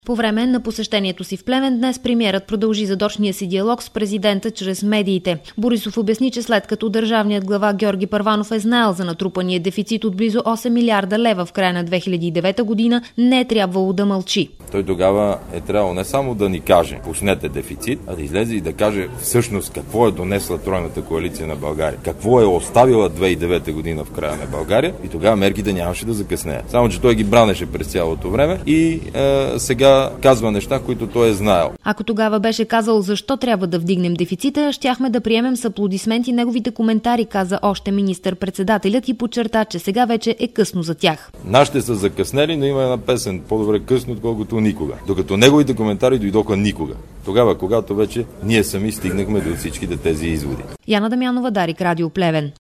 По време на посещението си в Плевен днес премиерът продължи задочния си диалог с президента чрез медиите. Борисов обясни, че след като държавният глава Георги Първанов е знаел за натрупания дефицит от близо 8 милиарда лева в края на 2009 година, не е трябвало да мълчи. Той тогава е трябвало не само да ни каже пуснете дефицит, а да излезе и да каже всъщност какво е донесла тройната коалиция на България, какво е оставила 2009 година в края на България, и тогава мерките нямаше да закъснеят. Само че той ги бранеше през цялото време и сега казва неща, които той е знаел. Ако тогава беше казал защо трябва да вдигнем дефицита, щяхме да приемем с аплодисменти неговите коментари, каза още министър-председателят и подчерта, че сега вече е късно за тях. Нашите са закъснели, но има една песен по-добре късно, отколкото никога. Докато неговите коментари дойдоха никога. Тогава, когато вече ние сами стигнахме до всичките тези изводи. Яна Дамянова, Дарик, Радио Плевен.